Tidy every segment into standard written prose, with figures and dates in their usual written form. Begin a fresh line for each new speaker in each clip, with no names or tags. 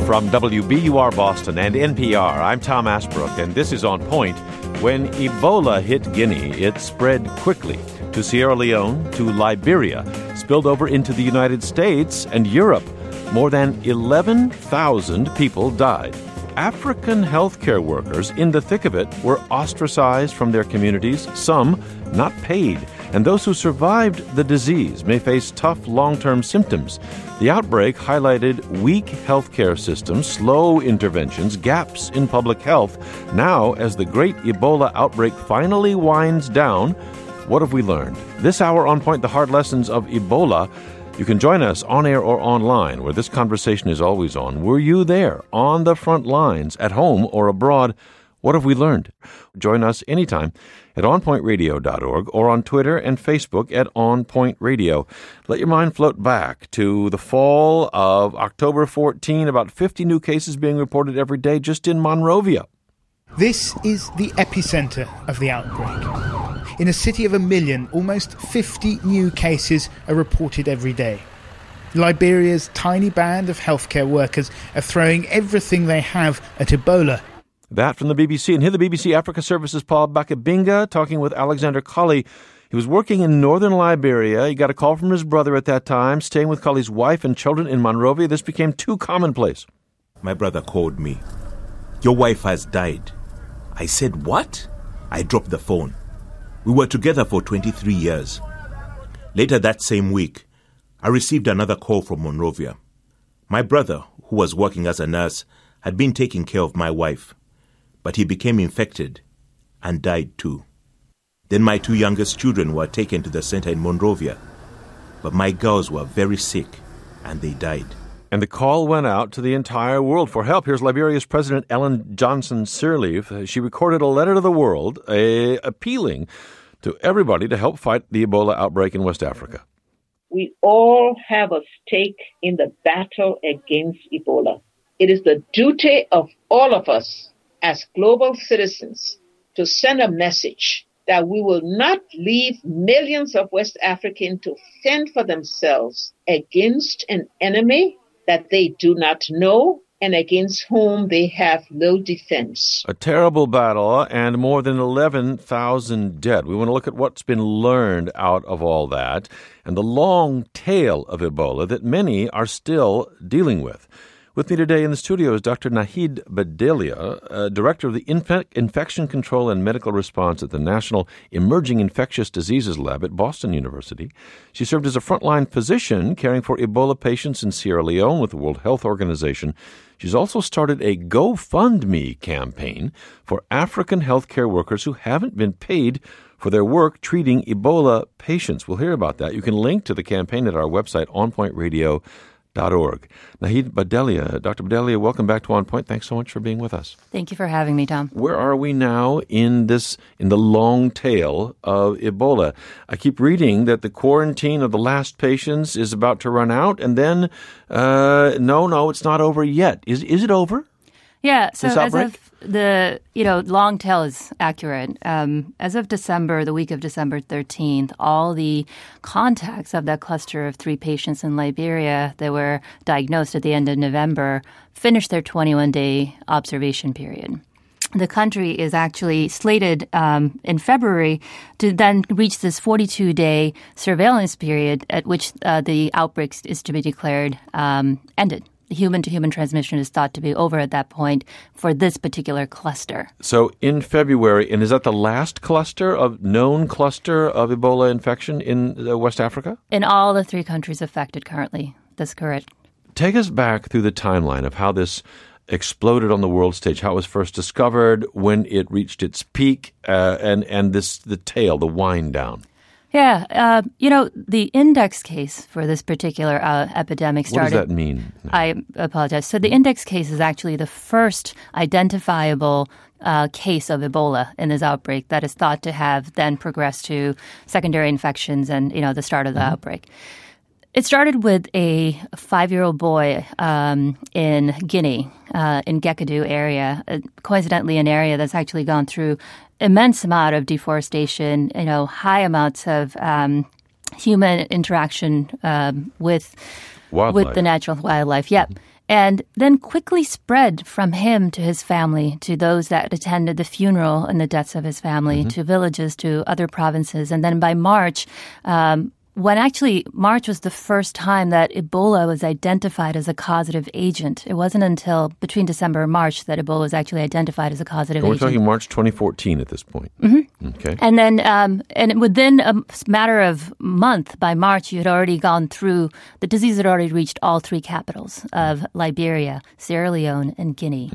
From WBUR Boston and NPR, I'm Tom Asbrook, and this is On Point. When Ebola hit Guinea, it spread quickly to Sierra Leone, to Liberia, spilled over into the United States and Europe. More than 11,000 people died. African healthcare workers in the thick of it were ostracized from their communities, some not paid. And those who survived the disease may face tough long-term symptoms. The outbreak highlighted weak healthcare systems, slow interventions, gaps in public health. Now, as the great Ebola outbreak finally winds down, what have we learned? This hour on Point, the hard lessons of Ebola. You can join us on air or online, where this conversation is always on. Were you there, on the front lines, at home or abroad? What have we learned? Join us anytime at onpointradio.org or on Twitter and Facebook at onpointradio. Let your mind float back to the fall of October 14, about 50 new cases being reported every day just in Monrovia.
This is the epicenter of the outbreak. In a city of 1 million, almost 50 new cases are reported every day. Liberia's tiny band of healthcare workers are throwing everything they have at Ebola.
That from the BBC. And here the BBC Africa Service's Paul Bakabinga talking with Alexander Colley. He was working in northern Liberia. He got a call from his brother at that time, staying with Colley's wife and children in Monrovia. This became too commonplace.
My brother called me. Your wife has died. I said, what? I dropped the phone. We were together for 23 years. Later that same week, I received another call from Monrovia. My brother, who was working as a nurse, had been taking care of my wife, but he became infected and died too. Then my 2 youngest children were taken to the center in Monrovia, but my girls were very sick and they died.
And the call went out to the entire world for help. Here's Liberia's President Ellen Johnson Sirleaf. She recorded a letter to the world appealing to everybody to help fight the Ebola outbreak in West Africa.
We all have a stake in the battle against Ebola. It is the duty of all of us as global citizens to send a message that we will not leave millions of West Africans to fend for themselves against an enemy that they do not know and against whom they have no defense.
A terrible battle and more than 11,000 dead. We want to look at what's been learned out of all that and the long tail of Ebola that many are still dealing with. With me today in the studio is Dr. Nahid Bhadelia, Director of the Infection Control and Medical Response at the National Emerging Infectious Diseases Lab at Boston University. She served as a frontline physician caring for Ebola patients in Sierra Leone with the World Health Organization. She's also started a GoFundMe campaign for African healthcare workers who haven't been paid for their work treating Ebola patients. We'll hear about that. You can link to the campaign at our website, onpointradio.org. Nahid Bhadelia. Dr. Bhadelia, welcome back to On Point. Thanks so much for being with us.
Thank you for having me, Tom.
Where are we now in the long tail of Ebola? I keep reading that the quarantine of the last patients is about to run out, and then, no, it's not over yet. Is it over?
Yeah, so as of the, long tail is accurate. As of December, the week of December 13th, all the contacts of that cluster of 3 patients in Liberia that were diagnosed at the end of November finished their 21-day observation period. The country is actually slated in February to then reach this 42-day surveillance period at which the outbreak is to be declared ended. The human-to-human transmission is thought to be over at that point for this particular cluster.
So in February, and is that the last known cluster of Ebola infection in West Africa?
In all the 3 countries affected currently. That's correct.
Take us back through the timeline of how this exploded on the world stage, how it was first discovered, when it reached its peak, and the tail, the wind down.
Yeah, the index case for this particular epidemic started...
What does that mean?
I apologize. So the index case is actually the first identifiable case of Ebola in this outbreak that is thought to have then progressed to secondary infections and, the start of the outbreak. It started with a 5-year-old boy in Guinea, in Gekadu area, coincidentally an area that's actually gone through immense amount of deforestation, high amounts of human interaction with the natural wildlife. Yep. and then quickly spread from him to his family, to those that attended the funeral and the deaths of his family, to villages, to other provinces. And then by March, when actually March was the first time that Ebola was identified as a causative agent. It wasn't until between December and March that Ebola was actually identified as a causative agent.
We're talking March 2014 at this point. Okay.
And then, and within a matter of month, by March, you had already gone through, the disease had already reached all three capitals of Liberia, Sierra Leone, and Guinea.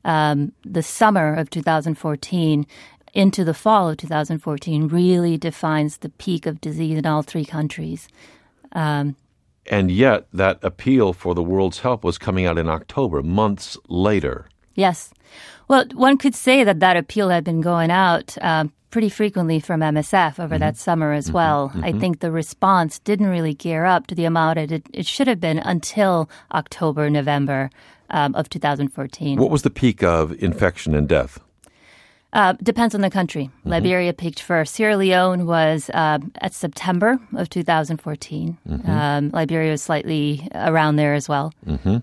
The summer of 2014 into the fall of 2014 really defines the peak of disease in all three countries.
And yet that appeal for the world's help was coming out in October, months later.
Yes. Well, one could say that that appeal had been going out pretty frequently from MSF over that summer as well. I think the response didn't really gear up to the amount it should have been until October, November of 2014.
What was the peak of infection and death?
Depends on the country. Liberia peaked first. Sierra Leone was at September of 2014. Liberia was slightly around there as well.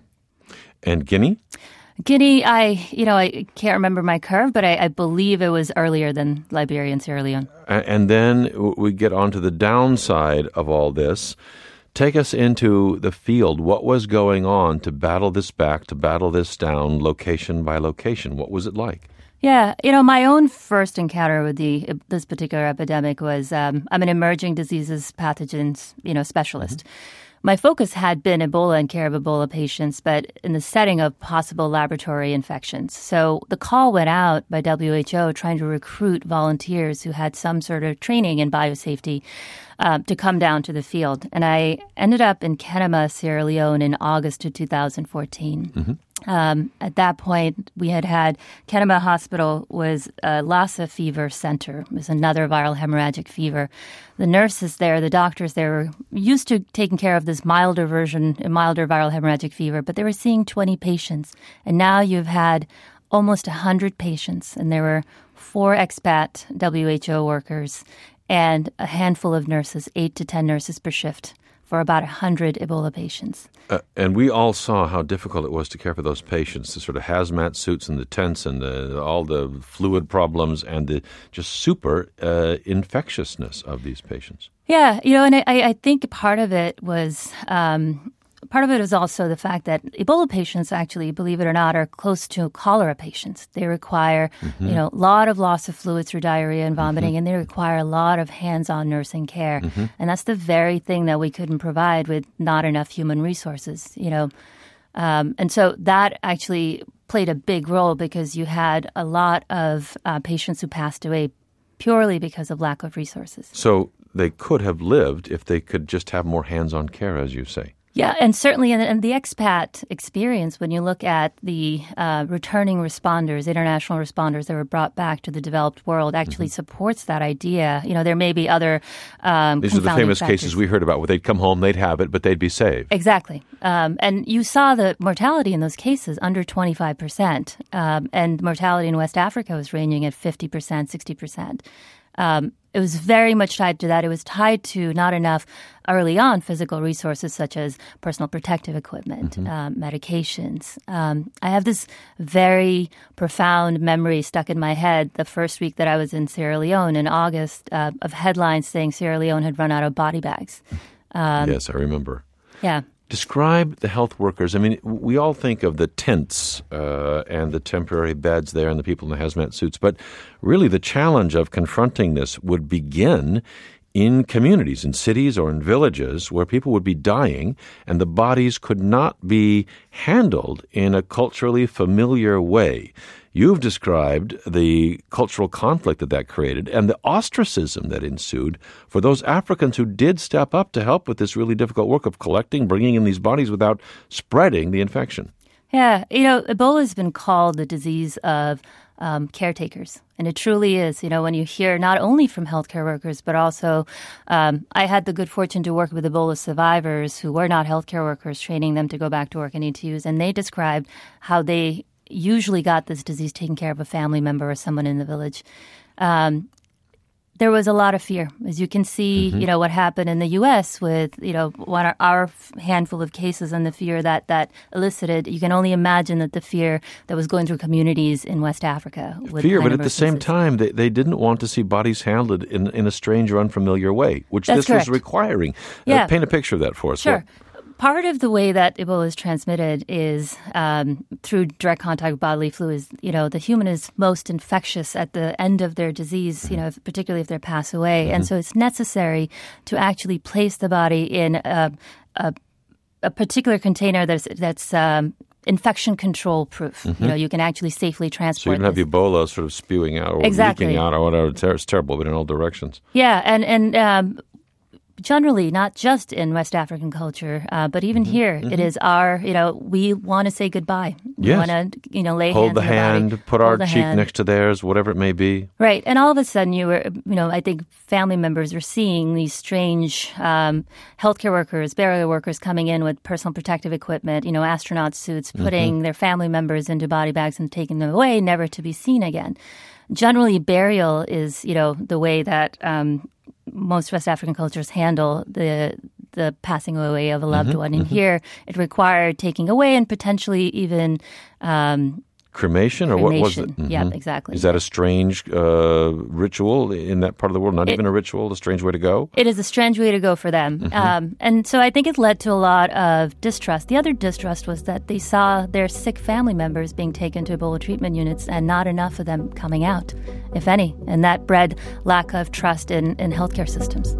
And Guinea?
Guinea, I can't remember my curve, but I believe it was earlier than Liberia and Sierra Leone.
And then we get on to the downside of all this. Take us into the field. What was going on to battle this back, to battle this down, location by location? What was it like?
Yeah, my own first encounter with this particular epidemic was I'm an emerging diseases pathogens, specialist. My focus had been Ebola and care of Ebola patients, but in the setting of possible laboratory infections. So the call went out by WHO trying to recruit volunteers who had some sort of training in biosafety to come down to the field. And I ended up in Kenema, Sierra Leone in August of 2014. At that point, we had Kenema Hospital was a Lassa fever center. It was another viral hemorrhagic fever. The nurses there, the doctors there were used to taking care of this milder viral hemorrhagic fever, but they were seeing 20 patients. And now you've had almost 100 patients, and there were 4 expat WHO workers and a handful of nurses, 8 to 10 nurses per shift, for about 100 Ebola patients.
And we all saw how difficult it was to care for those patients, the sort of hazmat suits and the tents and all the fluid problems and the just super infectiousness of these patients.
Yeah, and I think part of it was also the fact that Ebola patients actually, believe it or not, are close to cholera patients. They require, a lot of loss of fluids through diarrhea and vomiting, and they require a lot of hands-on nursing care. And that's the very thing that we couldn't provide with not enough human resources, And so that actually played a big role because you had a lot of patients who passed away purely because of lack of resources.
So they could have lived if they could just have more hands-on care, as you say.
Yeah, and certainly in the expat experience, when you look at the returning responders, international responders that were brought back to the developed world, actually supports that idea. There may be other
these are the famous
factors.
cases we heard about where they'd come home, they'd have it, but they'd be saved.
Exactly. And you saw the mortality in those cases under 25%. And mortality in West Africa was ranging at 50%, 60%. It was very much tied to that. It was tied to not enough early on physical resources such as personal protective equipment, medications. I have this very profound memory stuck in my head the first week that I was in Sierra Leone in August of headlines saying Sierra Leone had run out of body bags.
Yes, I remember.
Yeah.
Describe the health workers. I mean, we all think of the tents and the temporary beds there and the people in the hazmat suits, but really the challenge of confronting this would begin in communities, in cities or in villages where people would be dying and the bodies could not be handled in a culturally familiar way. You've described the cultural conflict that created and the ostracism that ensued for those Africans who did step up to help with this really difficult work of collecting, bringing in these bodies without spreading the infection.
Yeah, Ebola has been called the disease of caretakers. And it truly is, when you hear not only from healthcare workers, but also I had the good fortune to work with Ebola survivors who were not healthcare workers, training them to go back to work and ETUs. And they described how they usually got this disease taken care of a family member or someone in the village. There was a lot of fear, as you can see, what happened in the U.S. with, our handful of cases and the fear that elicited. You can only imagine that the fear that was going through communities in West Africa.
Fear, but at the same time, they didn't want to see bodies handled in a strange or unfamiliar way, which
That's
this
correct.
was requiring.
Yeah.
Paint a picture of that for us.
Sure. Part of the way that Ebola is transmitted is through direct contact with bodily fluids. The human is most infectious at the end of their disease, particularly if they pass away. And so it's necessary to actually place the body in a particular container that's infection control proof. You can actually safely transport.
So you don't have Ebola sort of spewing out or leaking out or whatever. It's terrible, but in all directions.
Yeah, and generally, not just in West African culture, but even here, it is our, we want to say goodbye. We want to, lay
Hold
hands
the
on
hand,
the body,
put our cheek next to theirs, whatever it may be.
Right. And all of a sudden, I think family members are seeing these strange healthcare workers, burial workers coming in with personal protective equipment, astronaut suits, putting their family members into body bags and taking them away, never to be seen again. Generally, burial is, the way that most West African cultures handle the passing away of a loved one. And here, it required taking away and potentially even
cremation, or what was it?
Yeah, exactly.
Is that a strange ritual in that part of the world? Not even a ritual, a strange way to go?
It is a strange way to go for them. And so I think it led to a lot of distrust. The other distrust was that they saw their sick family members being taken to Ebola treatment units and not enough of them coming out, if any. And that bred lack of trust in healthcare systems.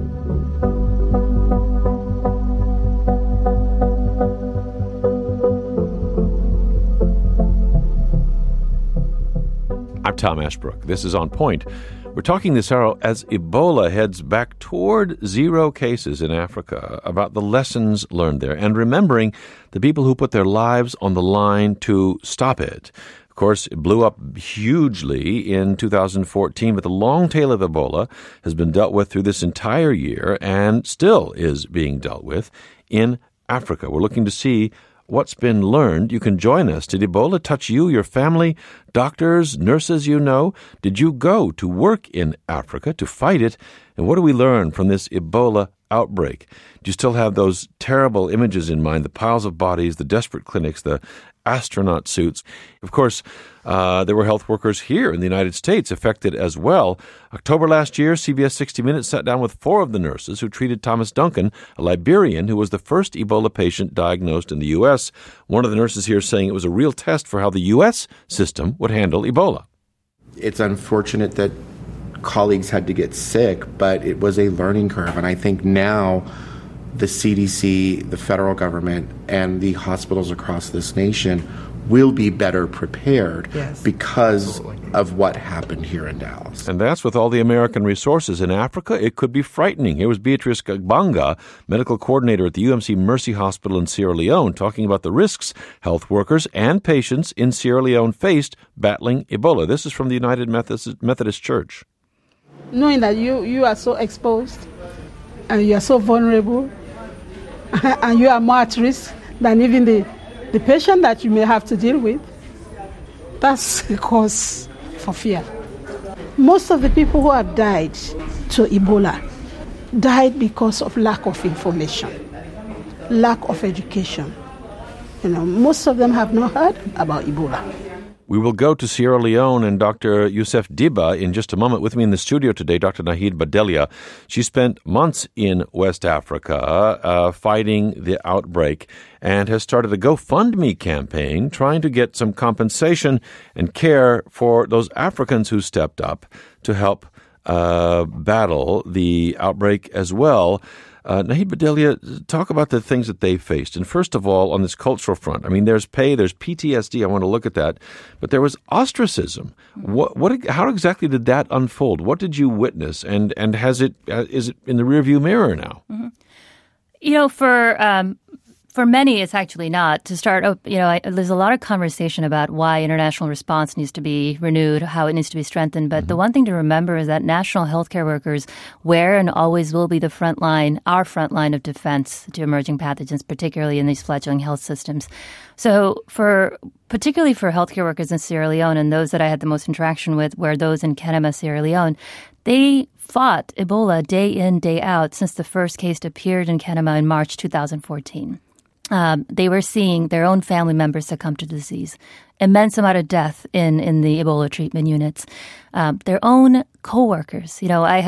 I'm Tom Ashbrook. This is On Point. We're talking this hour as Ebola heads back toward 0 cases in Africa, about the lessons learned there and remembering the people who put their lives on the line to stop it. Of course, it blew up hugely in 2014, but the long tail of Ebola has been dealt with through this entire year and still is being dealt with in Africa. We're looking to see what's been learned. You can join us. Did Ebola touch you, your family, doctors, nurses you know? Did you go to work in Africa to fight it? And what do we learn from this Ebola outbreak? Do you still have those terrible images in mind, the piles of bodies, the desperate clinics, the astronaut suits? Of course, there were health workers here in the United States affected as well. October last year, CBS 60 Minutes sat down with 4 of the nurses who treated Thomas Duncan, a Liberian who was the first Ebola patient diagnosed in the U.S. One of the nurses here saying it was a real test for how the U.S. system would handle Ebola.
It's unfortunate that colleagues had to get sick, but it was a learning curve. And I think now the CDC, the federal government, and the hospitals across this nation will be better prepared because of what happened here in Dallas.
And that's with all the American resources. In Africa, it could be frightening. Here was Beatrice Gagbanga, medical coordinator at the UMC Mercy Hospital in Sierra Leone, talking about the risks health workers and patients in Sierra Leone faced battling Ebola. This is from the United Methodist Church.
Knowing that you are so exposed and you are so vulnerable and you are more at risk than even the patient that you may have to deal with, that's a cause for fear. Most of the people who have died to Ebola died because of lack of information, lack of education. Most of them have not heard about Ebola.
We will go to Sierra Leone and Dr. Youssef Diba in just a moment. With me in the studio today, Dr. Nahid Bhadelia. She spent months in West Africa fighting the outbreak and has started a GoFundMe campaign trying to get some compensation and care for those Africans who stepped up to help battle the outbreak as well. Nahid Bhadelia, talk about the things that they faced. And first of all, on this cultural front, I mean, there's there's PTSD. I want to look at that. But there was ostracism. How exactly did that unfold? What did you witness? And is it in the rearview mirror now?
Mm-hmm. For for many, it's actually not. To start, there's a lot of conversation about why international response needs to be renewed, how it needs to be strengthened. But the one thing to remember is that national healthcare workers were and always will be the front line, our front line of defense to emerging pathogens, particularly in these fledgling health systems. So particularly for healthcare workers in Sierra Leone and those that I had the most interaction with were those in Kenema, Sierra Leone, they fought Ebola day in, day out since the first case appeared in Kenema in March 2014. They were seeing their own family members succumb to disease. Immense amount of death in the Ebola treatment units. Their own co-workers.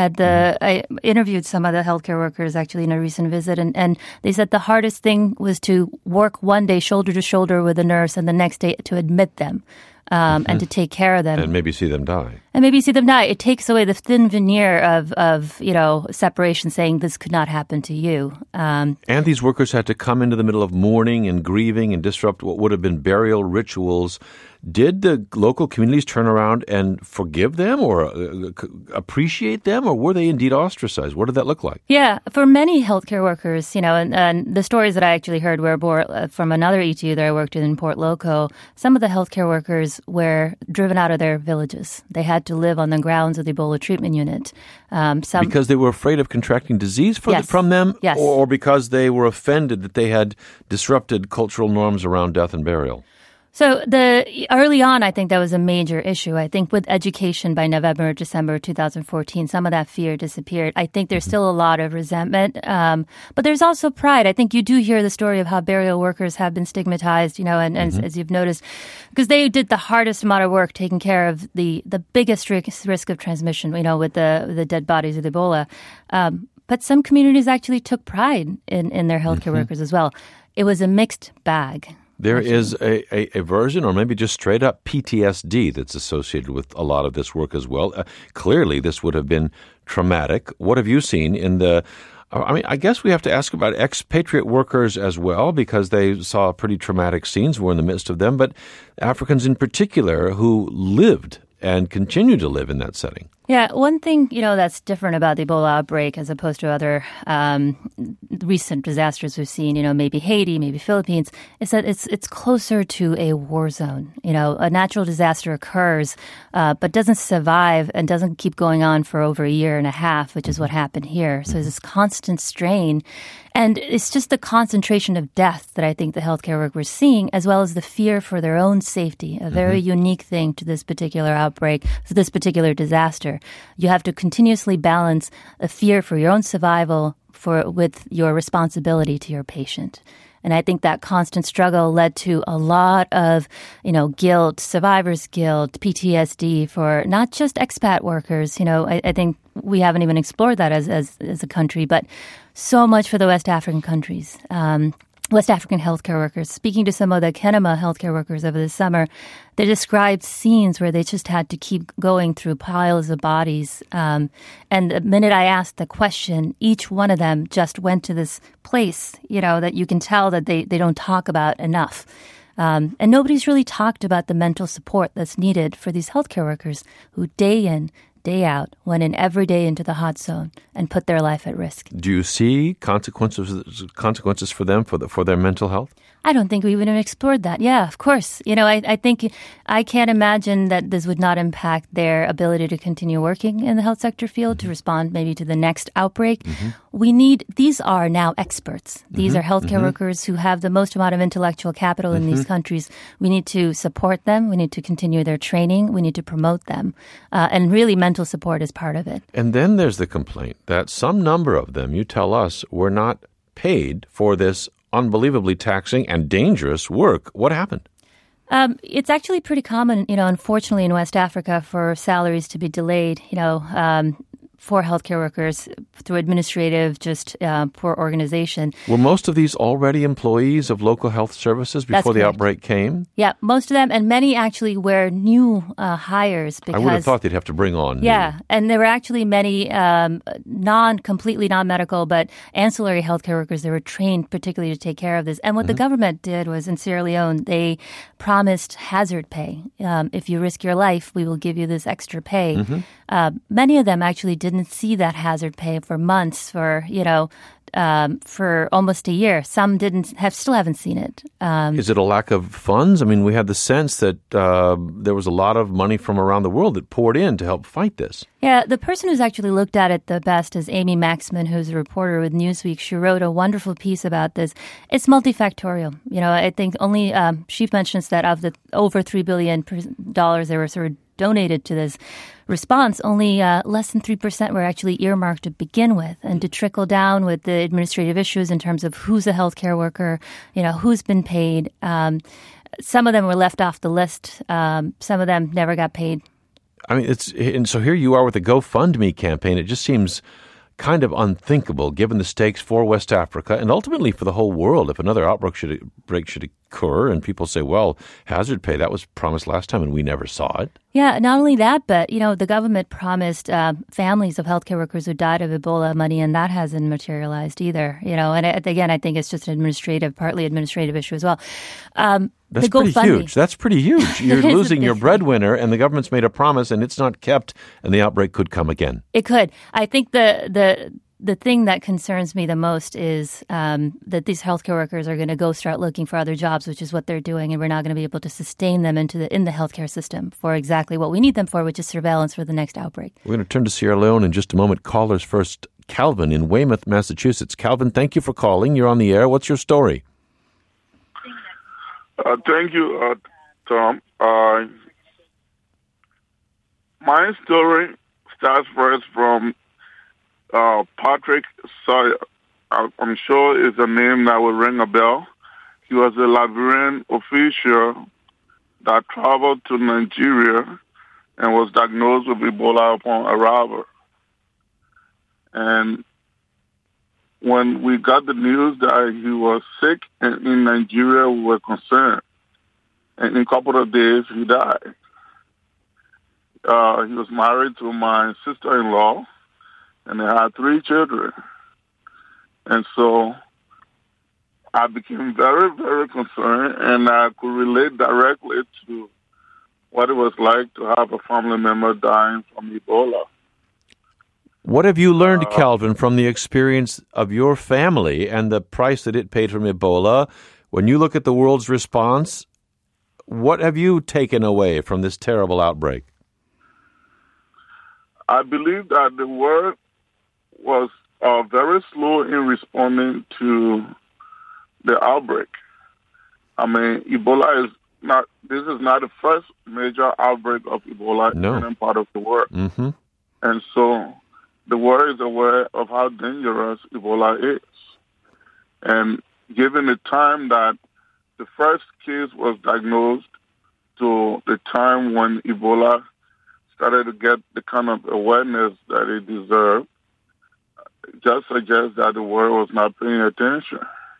I interviewed some of the healthcare workers actually in a recent visit, and they said the hardest thing was to work one day shoulder to shoulder with a nurse and the next day to admit them. And to take care of them.
And maybe see them die.
It takes away the thin veneer of separation, saying this could not happen to you.
And these workers had to come into the middle of mourning and grieving and disrupt what would have been burial rituals. Did the local communities turn around and forgive them or appreciate them, or were they indeed ostracized? What did that look like?
Yeah, for many healthcare workers, and the stories that I actually heard were from another ETU that I worked in Port Loco. Some of the healthcare workers were driven out of their villages. They had to live on the grounds of the Ebola treatment unit.
Because they were afraid of contracting disease from them,
yes.
Or because they were offended that they had disrupted cultural norms around death and burial?
So early on, I think that was a major issue. I think with education by November, December 2014, some of that fear disappeared. I think there's still a lot of resentment, but there's also pride. I think you do hear the story of how burial workers have been stigmatized, and as you've noticed, because they did the hardest amount of work taking care of the biggest risk of transmission, with the dead bodies of Ebola. But some communities actually took pride in their healthcare workers as well. It was a mixed bag.
There is a version, or maybe just straight up PTSD, that's associated with a lot of this work as well. Clearly, this would have been traumatic. What have you seen in the... I guess we have to ask about expatriate workers as well, because they saw pretty traumatic scenes. We're in the midst of them. But Africans in particular who lived and continue to live in that setting.
Yeah, one thing, that's different about the Ebola outbreak as opposed to other recent disasters we've seen, maybe Haiti, maybe Philippines, is that it's closer to a war zone. A natural disaster occurs, but doesn't survive and doesn't keep going on for over a year and a half, which is what happened here. So there's this constant strain. And it's just the concentration of death that I think the healthcare workers are seeing, as well as the fear for their own safety, a very unique thing to this particular outbreak, to this particular disaster. You have to continuously balance a fear for your own survival with your responsibility to your patient. And I think that constant struggle led to a lot of, guilt, survivor's guilt, PTSD for not just expat workers. I think we haven't even explored that as a country, but so much for the West African countries. West African healthcare workers. Speaking to some of the Kenema healthcare workers over the summer, they described scenes where they just had to keep going through piles of bodies. And the minute I asked the question, each one of them just went to this place, that you can tell that they don't talk about enough. And nobody's really talked about the mental support that's needed for these healthcare workers who day in, day out, went in every day into the hot zone and put their life at risk.
Do you see consequences for them, for their mental health?
I don't think we even explored that. Yeah, of course. I think I can't imagine that this would not impact their ability to continue working in the health sector field, to respond maybe to the next outbreak. These are now experts. These are healthcare workers who have the most amount of intellectual capital in these countries. We need to support them. We need to continue their training. We need to promote them. And really, mental support is part of it.
And then there's the complaint that some number of them, you tell us, were not paid for this unbelievably taxing and dangerous work. What happened?
It's actually pretty common, unfortunately in West Africa for salaries to be delayed, for healthcare workers through administrative, poor organization.
Were most of these already employees of local health services before the outbreak came?
Yeah, most of them, and many actually were new hires. Because,
I would have thought they'd have to bring on.
Yeah, and there were actually many completely non-medical, but ancillary healthcare workers that were trained particularly to take care of this. And what the government did was in Sierra Leone, they promised hazard pay. If you risk your life, we will give you this extra pay. many of them actually didn't see that hazard pay for months, for almost a year. Some still haven't seen it.
Is it a lack of funds? I mean, we had the sense that there was a lot of money from around the world that poured in to help fight this.
Yeah, the person who's actually looked at it the best is Amy Maxman, who's a reporter with Newsweek. She wrote a wonderful piece about this. It's multifactorial. I think only she mentions that of the over $3 billion they were sort of donated to this response, only less than 3% were actually earmarked to begin with, and to trickle down with the administrative issues in terms of who's a healthcare worker, who's been paid. Some of them were left off the list. Some of them never got paid.
I mean, and so here you are with the GoFundMe campaign. It just seems kind of unthinkable given the stakes for West Africa and ultimately for the whole world. If another outbreak should occur and people say, well, hazard pay, that was promised last time and we never saw it.
Yeah, not only that, but, the government promised families of healthcare workers who died of Ebola money, and that hasn't materialized either. And again, I think it's just an partly administrative issue as well.
That's pretty huge. That's pretty huge. You're losing your breadwinner, and the government's made a promise, and it's not kept, and the outbreak could come again.
It could. I think the thing that concerns me the most is that these healthcare workers are going to go start looking for other jobs, which is what they're doing, and we're not going to be able to sustain them in the healthcare system for exactly what we need them for, which is surveillance for the next outbreak.
We're going to turn to Sierra Leone in just a moment. Callers first. Calvin in Weymouth, Massachusetts. Calvin, thank you for calling. You're on the air. What's your story?
Thank you, Tom. My story starts first from Patrick Sawyer. I'm sure it's a name that will ring a bell. He was a Liberian official that traveled to Nigeria and was diagnosed with Ebola upon arrival. And when we got the news that he was sick in Nigeria, we were concerned. And in a couple of days, he died. He was married to my sister-in-law, and they had 3 children. And so I became very, very concerned, and I could relate directly to what it was like to have a family member dying from Ebola.
What have you learned, Calvin, from the experience of your family and the price that it paid from Ebola? When you look at the world's response, what have you taken away from this terrible outbreak?
I believe that the world was very slow in responding to the outbreak. I mean, Ebola this is not the first major outbreak of Ebola in any part of the world. Mm-hmm. And so the world is aware of how dangerous Ebola is. And given the time that the first case was diagnosed to the time when Ebola started to get the kind of awareness that it deserved, it just suggests that the world was not paying attention.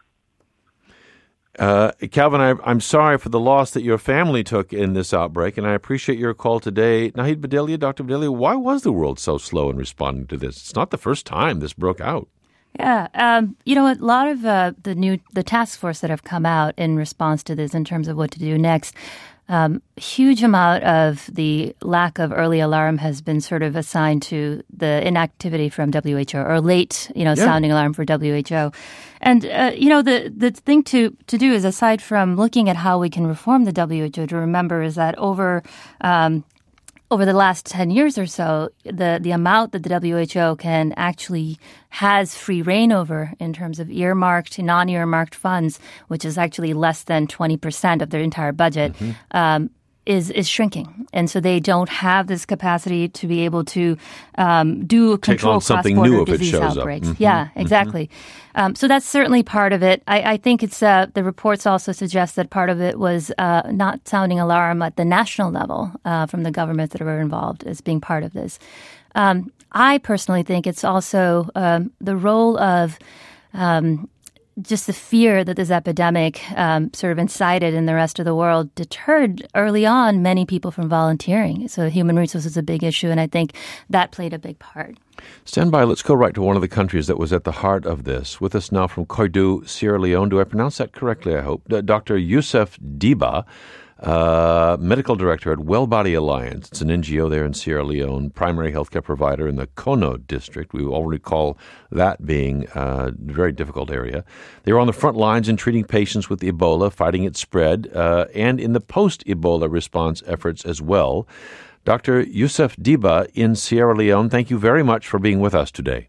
Calvin, I'm sorry for the loss that your family took in this outbreak, and I appreciate your call today. Nahid Bhadelia, Dr. Bhadelia, why was the world so slow in responding to this? It's not the first time this broke out.
Yeah, a lot of the task force that have come out in response to this in terms of what to do next, huge amount of the lack of early alarm has been sort of assigned to the inactivity from WHO or late, sounding alarm for WHO. And, the thing to do is, aside from looking at how we can reform the WHO, to remember is that over the last 10 years or so, the amount that the WHO can actually has free reign over in terms of earmarked to non-earmarked funds, which is actually less than 20% of their entire budget, is shrinking. And so they don't have this capacity to be able to do control cross-border disease outbreaks. Mm-hmm. Yeah, exactly. So that's certainly part of it. I think it's the reports also suggest that part of it was not sounding alarm at the national level from the governments that were involved as being part of this. I personally think it's also the role of just the fear that this epidemic sort of incited in the rest of the world deterred early on many people from volunteering. So human resources is a big issue, and I think that played a big part.
Stand by. Let's go right to one of the countries that was at the heart of this. With us now from Koidou, Sierra Leone. Do I pronounce that correctly, I hope? Dr. Youssef Diba. medical director at Wellbody Alliance. It's an NGO there in Sierra Leone, primary healthcare provider in the Kono district. We all recall that being a very difficult area. They were on the front lines in treating patients with Ebola, fighting its spread, and in the post-Ebola response efforts as well. Dr. Youssef Diba in Sierra Leone, thank you very much for being with us today.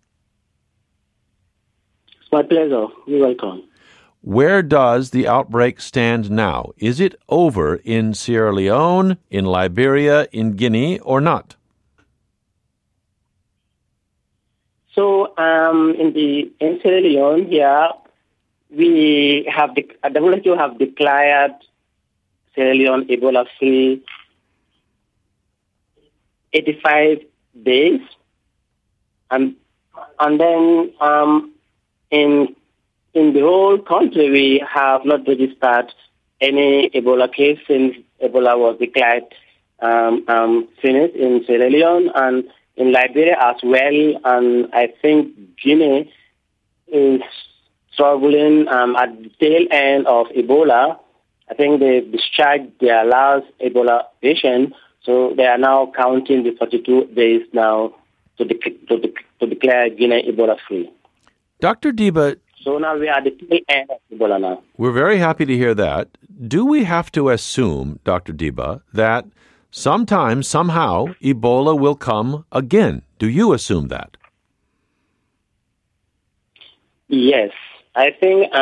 It's my pleasure. You're welcome.
Where does the outbreak stand now? Is it over in Sierra Leone, in Liberia, in Guinea, or not?
So, in Sierra Leone, we have WHO have declared Sierra Leone Ebola-free 85 days, and then in the whole country, we have not registered any Ebola case since Ebola was declared finished in Sierra Leone and in Liberia as well. And I think Guinea is struggling at the tail end of Ebola. I think they discharged their last Ebola patient, so they are now counting the 42 days now to declare Guinea Ebola-free.
Dr. Diba,
so now we are at the tail end of Ebola now.
We're very happy to hear that. Do we have to assume, Dr. Diba, that sometime, somehow, Ebola will come again? Do you assume that?
Yes. I think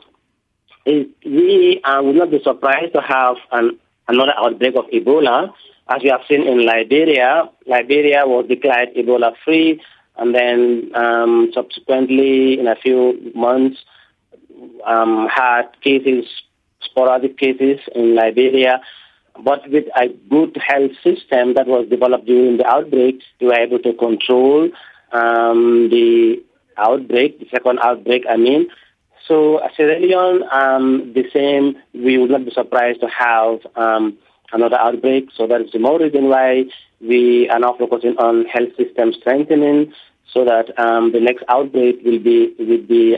we would not be surprised to have another outbreak of Ebola. As we have seen in Liberia, Liberia was declared Ebola-free, and then subsequently, in a few months, had sporadic cases in Liberia. But with a good health system that was developed during the outbreak, we were able to control the second outbreak, So Sierra Leone, the same, we would not be surprised to have another outbreak. So that is the more reason why we are now focusing on health system strengthening, so that the next outbreak will be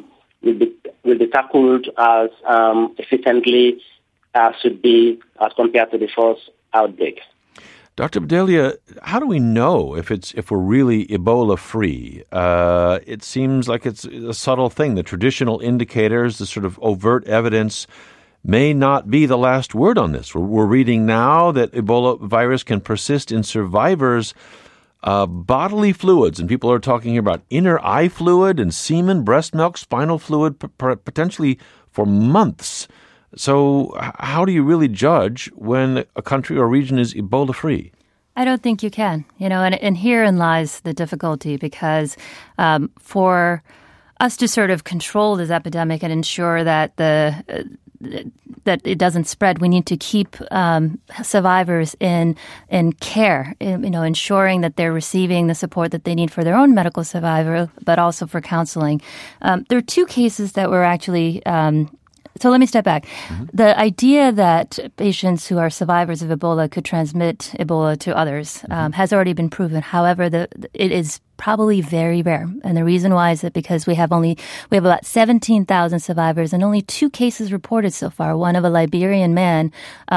tackled as efficiently as should be as compared to the first outbreak.
Dr. Bdellia, how do we know if we're really Ebola free? It seems like it's a subtle thing. The traditional indicators, the sort of overt evidence, may not be the last word on this. We're reading now that Ebola virus can persist in survivors' bodily fluids, and people are talking here about inner eye fluid and semen, breast milk, spinal fluid, potentially for months. So how do you really judge when a country or region is Ebola-free?
I don't think you can, and herein lies the difficulty, because for us to sort of control this epidemic and ensure that that it doesn't spread, we need to keep survivors in care, ensuring that they're receiving the support that they need for their own medical survival, but also for counseling. There are two cases that were actually... So let me step back. Mm-hmm. The idea that patients who are survivors of Ebola could transmit Ebola to others has already been proven. However, it is probably very rare. And the reason why is that because we have about 17,000 survivors and only 2 cases reported so far. One of a Liberian man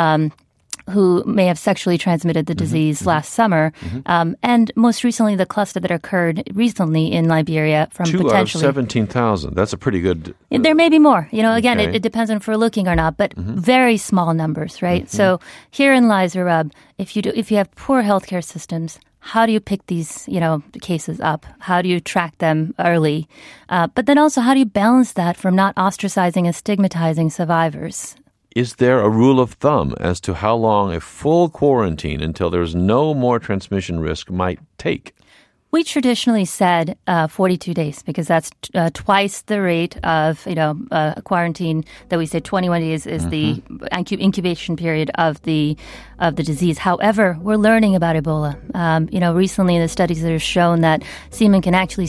who may have sexually transmitted the disease last summer. And most recently, the cluster that occurred recently in Liberia from
2
potentially...
out of 17,000. That's a pretty good...
There may be more. Again,
okay.
it depends on if we're looking or not, but very small numbers, right? So herein lies the rub. If you have poor healthcare systems, how do you pick these, cases up? How do you track them early? But then also, how do you balance that from not ostracizing and stigmatizing survivors?
Is there a rule of thumb as to how long a full quarantine until there's no more transmission risk might take?
We traditionally said 42 days because that's twice the rate of a quarantine that we say 21 days is the incubation period of the disease. However, we're learning about Ebola. Recently the studies that have shown that Ebola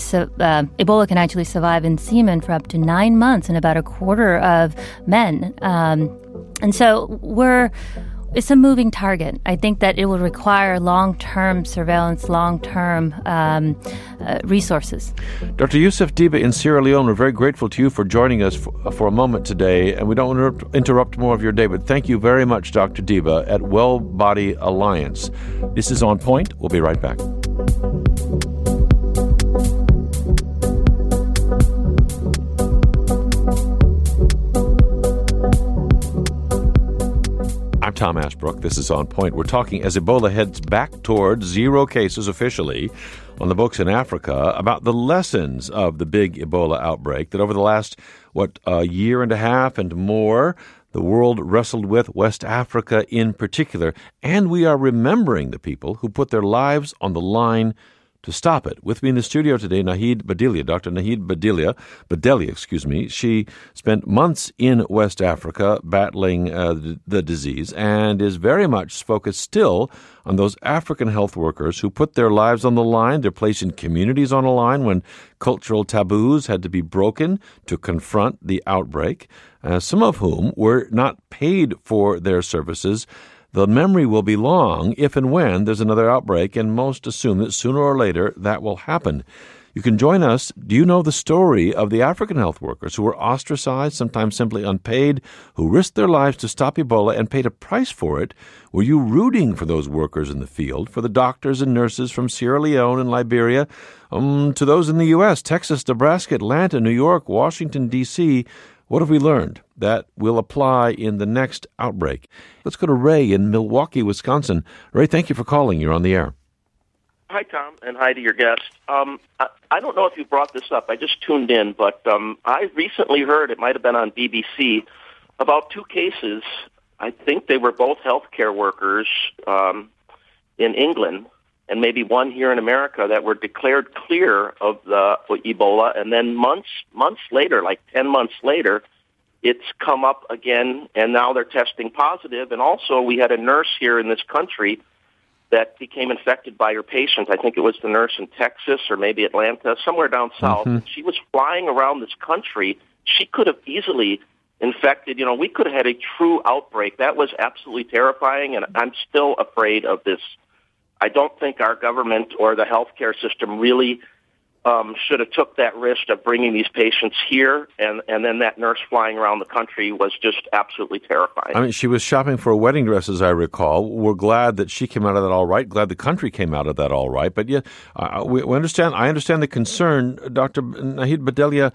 can actually survive in semen for up to 9 months in about a quarter of men. And so we're it's a moving target. I think that it will require long-term surveillance, long-term resources.
Dr. Yousef Diba in Sierra Leone, we're very grateful to you for joining us for a moment today, and we don't want to interrupt more of your day, but thank you very much, Dr. Diba, at Well Body Alliance. This is On Point. We'll be right back. I'm Tom Ashbrook. This is On Point. We're talking as Ebola heads back toward 0 cases officially on the books in Africa about the lessons of the big Ebola outbreak that over the last, a year and a half and more, the world wrestled with, West Africa in particular. And we are remembering the people who put their lives on the line to stop it. With me in the studio today, Nahid Bhadelia, Dr. Nahid Bhadelia. She spent months in West Africa battling the disease and is very much focused still on those African health workers who put their lives on the line, their place in communities on the line when cultural taboos had to be broken to confront the outbreak, some of whom were not paid for their services. The memory will be long if and when there's another outbreak, and most assume that sooner or later that will happen. You can join us. Do you know the story of the African health workers who were ostracized, sometimes simply unpaid, who risked their lives to stop Ebola and paid a price for it? Were you rooting for those workers in the field, for the doctors and nurses from Sierra Leone and Liberia, to those in the U.S., Texas, Nebraska, Atlanta, New York, Washington, D.C.? What have we learned that will apply in the next outbreak? Let's go to Ray in Milwaukee, Wisconsin. Ray, thank you for calling. You're on the air.
Hi, Tom, and hi to your guest. I don't know if you brought this up. I just tuned in, but I recently heard, it might have been on BBC, about 2 cases. I think they were both healthcare workers in England, and maybe one here in America, that were declared clear of the Ebola, and then months later, like 10 months later, it's come up again, and now they're testing positive. And also, we had a nurse here in this country that became infected by her patient. I think it was the nurse in Texas or maybe Atlanta, somewhere down south. Mm-hmm. She was flying around this country. She could have easily infected. We could have had a true outbreak. That was absolutely terrifying, and I'm still afraid of this. I don't think our government or the healthcare system really should have took that risk of bringing these patients here, and then that nurse flying around the country was just absolutely terrifying.
I mean, she was shopping for a wedding dress, as I recall. We're glad that she came out of that all right, glad the country came out of that all right. But yeah, we understand. I understand the concern. Dr. Nahid Bhadelia,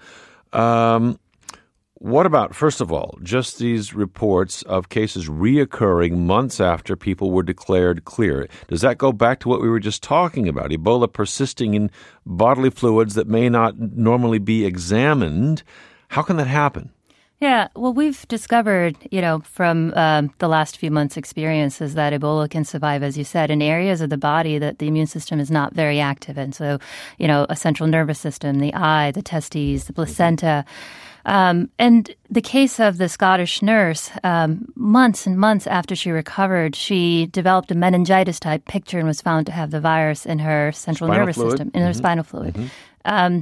what about, first of all, just these reports of cases reoccurring months after people were declared clear? Does that go back to what we were just talking about, Ebola persisting in bodily fluids that may not normally be examined? How can that happen?
Yeah, well, we've discovered, from the last few months' experiences that Ebola can survive, as you said, in areas of the body that the immune system is not very active in. So, a central nervous system, the eye, the testes, the placenta. And the case of the Scottish nurse, months and months after she recovered, she developed a meningitis-type picture and was found to have the virus in her central nervous system, in her spinal fluid. Mm-hmm.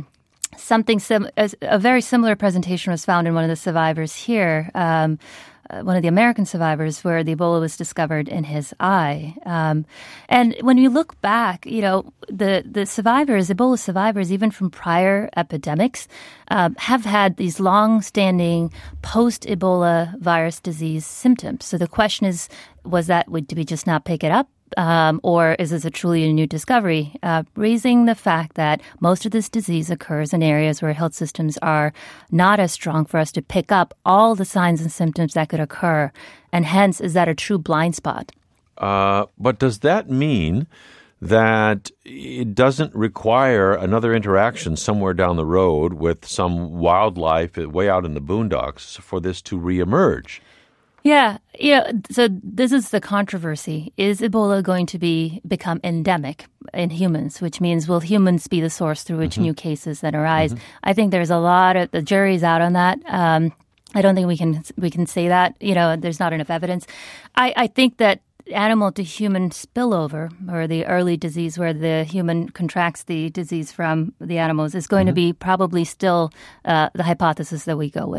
A very similar presentation was found in one of the survivors here, one of the American survivors, where the Ebola was discovered in his eye. And when you look back, the survivors, Ebola survivors, even from prior epidemics, have had these long-standing post-Ebola virus disease symptoms. So the question is, did we just not pick it up? Or is this truly a new discovery? Raising the fact that most of this disease occurs in areas where health systems are not as strong for us to pick up all the signs and symptoms that could occur. And hence, is that a true blind spot?
But does that mean that it doesn't require another interaction somewhere down the road with some wildlife way out in the boondocks for this to reemerge?
Yeah, so this is the controversy. Is Ebola going to become endemic in humans, which means will humans be the source through which new cases that arise? Mm-hmm. I think there's the jury's out on that. I don't think we can say that. There's not enough evidence. I think that animal to human spillover, or the early disease where the human contracts the disease from the animals, is going to be probably still the hypothesis that we go with.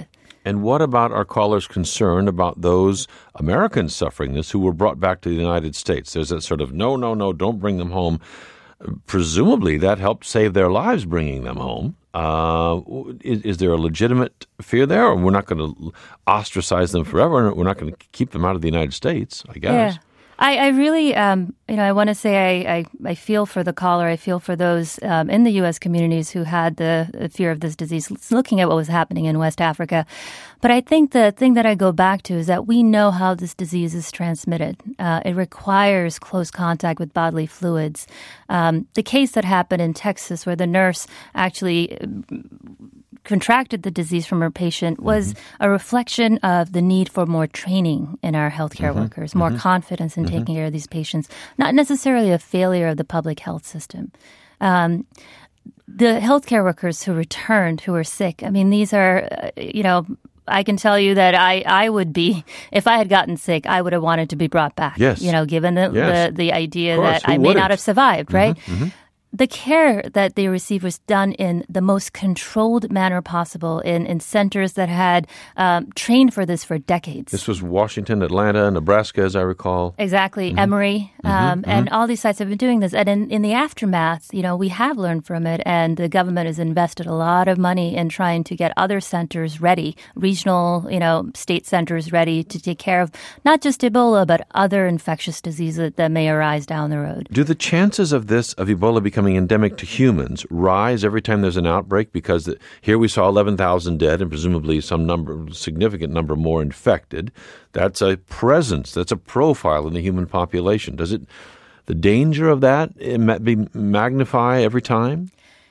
And what about our caller's concern about those Americans suffering this who were brought back to the United States? There's that sort of, no, don't bring them home. Presumably that helped save their lives bringing them home. Is there a legitimate fear there? Or we're not going to ostracize them forever, and we're not going to keep them out of the United States, I guess.
Yeah. I really, I want to say I feel for the caller. I feel for those in the U.S. communities who had the fear of this disease, looking at what was happening in West Africa. But I think the thing that I go back to is that we know how this disease is transmitted. It requires close contact with bodily fluids. The case that happened in Texas where the nurse actually contracted the disease from her patient was a reflection of the need for more training in our healthcare workers, more confidence in taking care of these patients, not necessarily a failure of the public health system. The healthcare workers who returned, who were sick, I mean, these are, I can tell you that I would be, if I had gotten sick, I would have wanted to be brought back.
Yes.
Given the idea
course,
that I may not have survived, right? The care that they received was done in the most controlled manner possible in centers that had trained for this for decades.
This was Washington, Atlanta, Nebraska, as I recall.
Exactly. Emory. And all these sites have been doing this. And in the aftermath, we have learned from it. And the government has invested a lot of money in trying to get other centers ready, regional, state centers ready to take care of not just Ebola, but other infectious diseases that may arise down the road.
Do the chances of Ebola becoming endemic to humans rise every time there's an outbreak? Because here we saw 11,000 dead and presumably significant number more infected. That's a presence, that's a profile in the human population. Does the danger of that be magnify every time?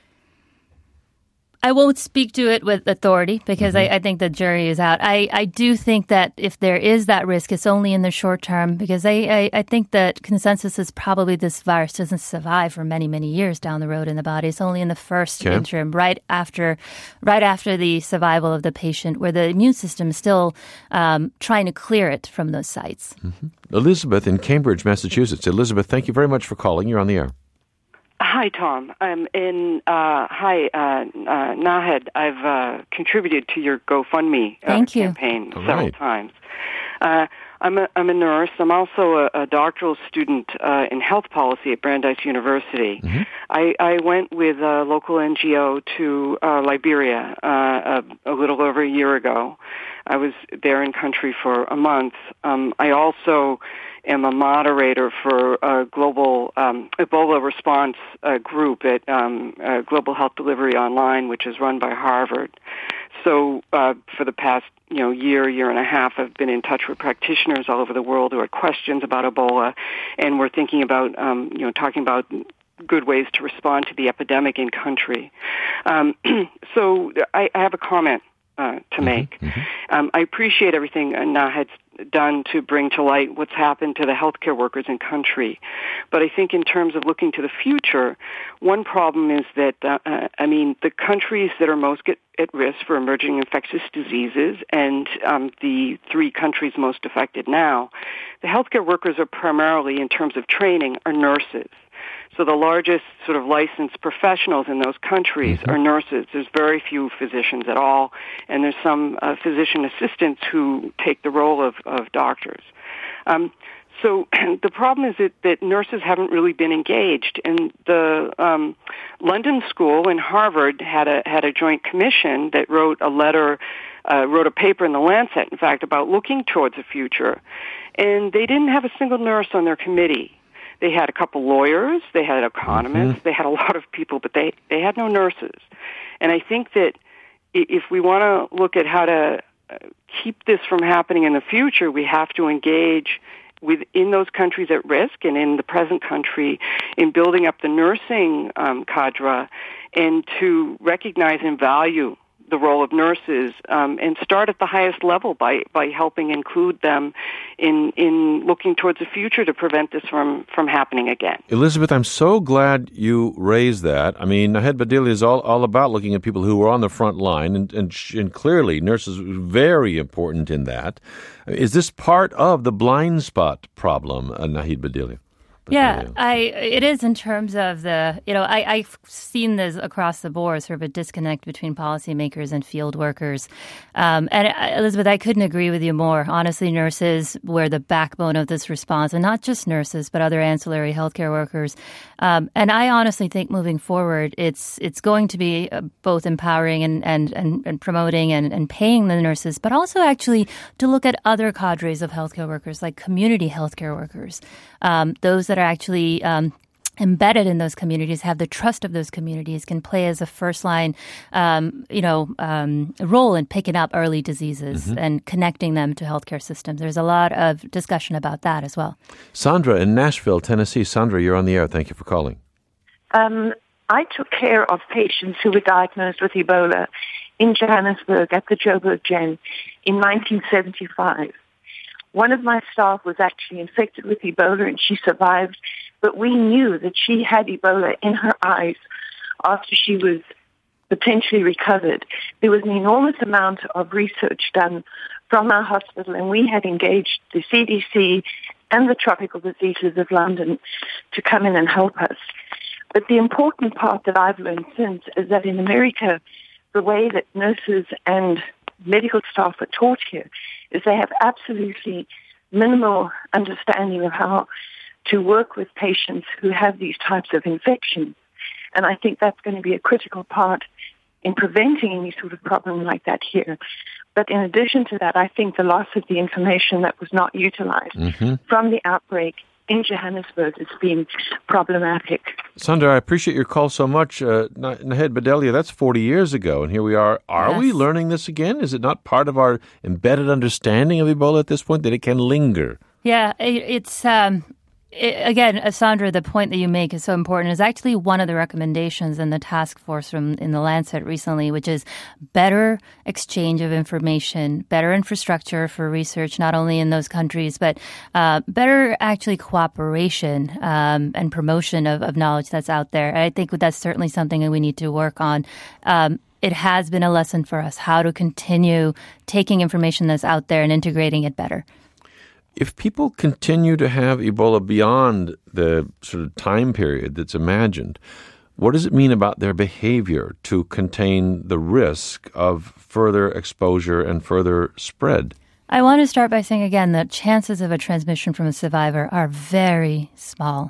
I won't speak to it with authority because I think the jury is out. I do think that if there is that risk, it's only in the short term because I think that consensus is probably this virus doesn't survive for many, many years down the road in the body. It's only in the first interim, right after the survival of the patient where the immune system is still trying to clear it from those sites.
Elizabeth in Cambridge, Massachusetts. Elizabeth, thank you very much for calling. You're on the air.
Hi, Tom. Nahed. I've contributed to your GoFundMe campaign several times. I'm a nurse. I'm also a doctoral student in health policy at Brandeis University. I went with a local NGO to Liberia a little over a year ago. I was there in country for a month. I also am a moderator for a global Ebola response group at Global Health Delivery Online, which is run by Harvard. So for the past year and a half, I've been in touch with practitioners all over the world who had questions about Ebola, and we're thinking about talking about good ways to respond to the epidemic in country. So I have a comment to make. I appreciate everything Nahed's done to bring to light what's happened to the healthcare workers in country. But I think in terms of looking to the future, one problem is that, the countries that are most at risk for emerging infectious diseases and the three countries most affected now, the healthcare workers are primarily, in terms of training, are nurses. So the largest sort of licensed professionals in those countries are nurses. There's very few physicians at all, and there's some physician assistants who take the role of doctors. So the problem is that nurses haven't really been engaged. And the London School and Harvard had a joint commission that wrote a paper in the Lancet, in fact, about looking towards the future. And they didn't have a single nurse on their committee. They had a couple lawyers, they had economists, they had a lot of people, but they had no nurses. And I think that if we want to look at how to keep this from happening in the future, we have to engage within those countries at risk and in the present country in building up the nursing cadre and to recognize and value the role of nurses and start at the highest level by helping include them in looking towards the future to prevent this from happening again.
Elizabeth, I'm so glad you raised that. I mean, Nahed Bhadillia is all about looking at people who are on the front line, and clearly nurses are very important in that. Is this part of the blind spot problem, Nahed Bhadillia?
It is in terms of I've seen this across the board, sort of a disconnect between policymakers and field workers. And Elizabeth, I couldn't agree with you more. Honestly, nurses were the backbone of this response, and not just nurses, but other ancillary healthcare workers. And I honestly think moving forward, it's going to be both empowering and promoting and paying the nurses, but also actually to look at other cadres of healthcare workers, like community healthcare workers. Those that are actually embedded in those communities, have the trust of those communities, can play as a first-line, role in picking up early diseases and connecting them to healthcare systems. There's a lot of discussion about that as well.
Sandra in Nashville, Tennessee. Sandra, you're on the air. Thank you for calling.
I took care of patients who were diagnosed with Ebola in Johannesburg at the Joburg Gen in 1975. One of my staff was actually infected with Ebola and she survived, but we knew that she had Ebola in her eyes after she was potentially recovered. There was an enormous amount of research done from our hospital, and we had engaged the CDC and the Tropical Diseases of London to come in and help us. But the important part that I've learned since is that in America, the way that nurses and medical staff are taught here is they have absolutely minimal understanding of how to work with patients who have these types of infections. And I think that's going to be a critical part in preventing any sort of problem like that here. But in addition to that, I think the loss of the information that was not utilized from the outbreak in Johannesburg has been problematic.
Sandra, I appreciate your call so much. Nahed Bhadelia, that's 40 years ago, and here we are. Are we learning this again? Is it not part of our embedded understanding of Ebola at this point, that it can linger?
Yeah, it's... Again, Sandra, the point that you make is so important. It's actually one of the recommendations in the task force in the Lancet recently, which is better exchange of information, better infrastructure for research, not only in those countries, but better actually cooperation and promotion of knowledge that's out there. I think that's certainly something that we need to work on. It has been a lesson for us how to continue taking information that's out there and integrating it better.
If people continue to have Ebola beyond the sort of time period that's imagined, what does it mean about their behavior to contain the risk of further exposure and further spread?
I want to start by saying again that chances of a transmission from a survivor are very small.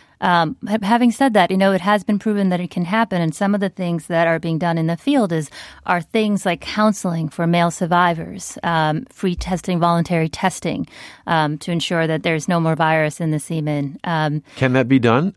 Having said that, it has been proven that it can happen, and some of the things that are being done in the field are things like counseling for male survivors, free testing, voluntary testing, to ensure that there's no more virus in the semen.
Can that be done?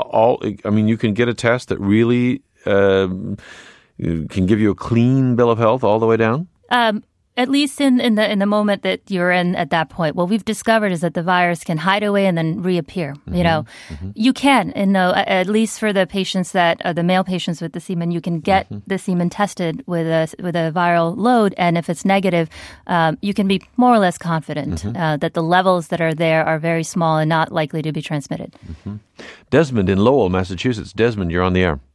You can get a test that really can give you a clean bill of health all the way down?
At least in the moment that you're in at that point. What we've discovered is that the virus can hide away and then reappear. You can, at least for the patients the male patients with the semen, you can get the semen tested with a viral load, and if it's negative, you can be more or less confident that the levels that are there are very small and not likely to be transmitted.
Desmond in Lowell, Massachusetts. Desmond, you're on the air.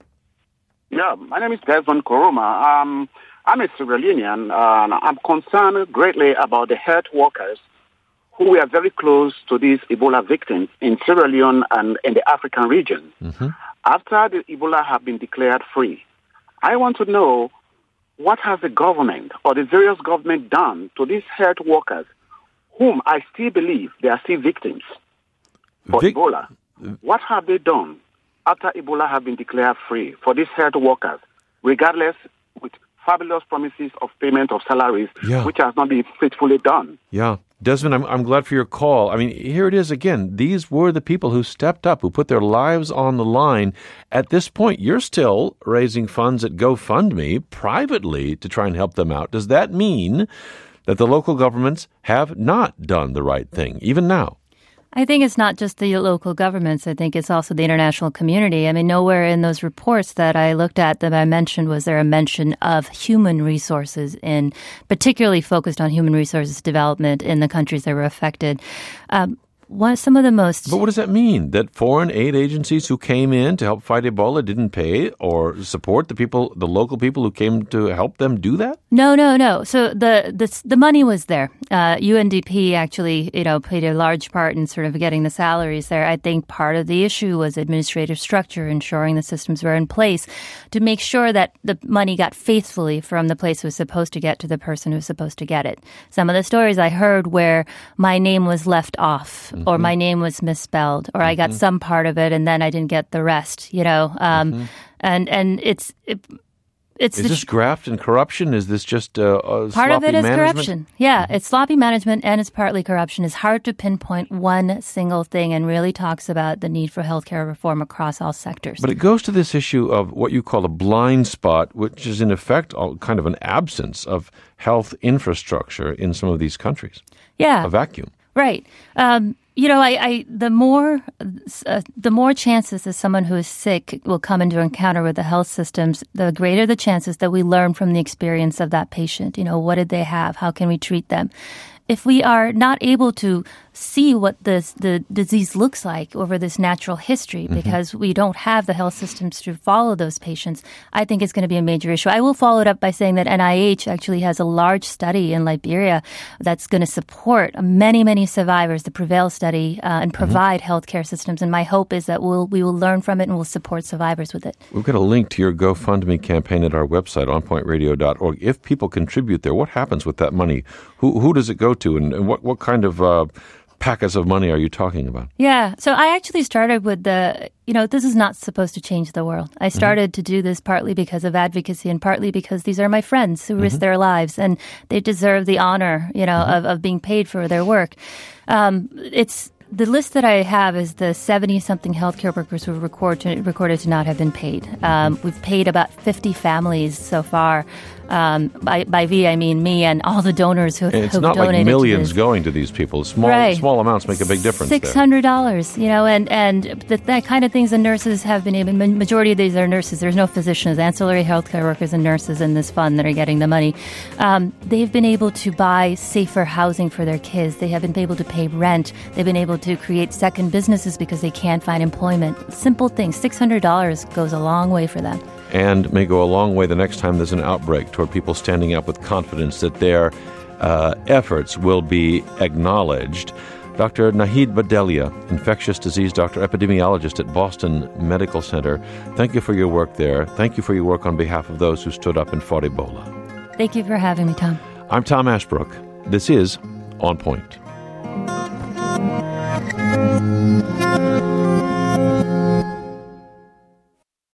Yeah, my name is Desmond Koroma. I'm a Sierra Leonean, and I'm concerned greatly about the health workers who were very close to these Ebola victims in Sierra Leone and in the African region. After the Ebola have been declared free, I want to know what has the government or the various government done to these health workers whom I still believe they are still victims for Ebola. What have they done after Ebola have been declared free for these health workers, regardless with fabulous promises of payment of salaries, which has not been faithfully done?
Yeah. Desmond, I'm glad for your call. Here it is again. These were the people who stepped up, who put their lives on the line. At this point, you're still raising funds at GoFundMe privately to try and help them out. Does that mean that the local governments have not done the right thing, even now?
I think it's not just the local governments. I think it's also the international community. Nowhere in those reports that I looked at that I mentioned was there a mention of human resources, particularly focused on human resources development in the countries that were affected. some of the most...
But what does that mean? That foreign aid agencies who came in to help fight Ebola didn't pay or support the local people who came to help them do that?
No. So the money was there. UNDP actually, played a large part in sort of getting the salaries there. I think part of the issue was administrative structure, ensuring the systems were in place to make sure that the money got faithfully from the place it was supposed to get to the person who was supposed to get it. Some of the stories I heard where my name was left off or my name was misspelled or I got some part of it and then I didn't get the rest, and it's
is this graft and corruption? Is this just sloppy management?
Part of it is corruption. Yeah, it's sloppy management and it's partly corruption. It's hard to pinpoint one single thing and really talks about the need for healthcare reform across all sectors.
But it goes to this issue of what you call a blind spot, which is in effect kind of an absence of health infrastructure in some of these countries.
Yeah.
A vacuum.
Right. The more chances that someone who is sick will come into encounter with the health systems, the greater the chances that we learn from the experience of that patient. What did they have? How can we treat them? If we are not able to see what the disease looks like over this natural history because we don't have the health systems to follow those patients, I think it's going to be a major issue. I will follow it up by saying that NIH actually has a large study in Liberia that's going to support many, many survivors, the PREVAIL study, and provide healthcare systems. And my hope is that we will learn from it and we'll support survivors with it.
We've got a link to your GoFundMe campaign at our website, onpointradio.org. If people contribute there, what happens with that money? Who does it go to, and what kind of packets of money are you talking about?
Yeah. So I actually started with this is not supposed to change the world. I started to do this partly because of advocacy and partly because these are my friends who risk their lives and they deserve the honor, of being paid for their work. The list that I have is the 70-something healthcare workers who were recorded to not have been paid. We've paid about 50 families so far. By we, I mean me and all the donors who've donated.
It's not like millions going to these people. Small amounts make a big difference.
$600, and that kind of things the nurses have been able. Majority of these are nurses. There's no physicians, ancillary healthcare workers, and nurses in this fund that are getting the money. They've been able to buy safer housing for their kids. They have been able to pay rent. They've been able to create second businesses because they can't find employment. Simple things. $600 goes a long way for them.
And may go a long way the next time there's an outbreak toward people standing up with confidence that their efforts will be acknowledged. Dr. Nahid Bhadelia, infectious disease doctor, epidemiologist at Boston Medical Center, thank you for your work there. Thank you for your work on behalf of those who stood up and fought Ebola.
Thank you for having me, Tom.
I'm Tom Ashbrook. This is On Point.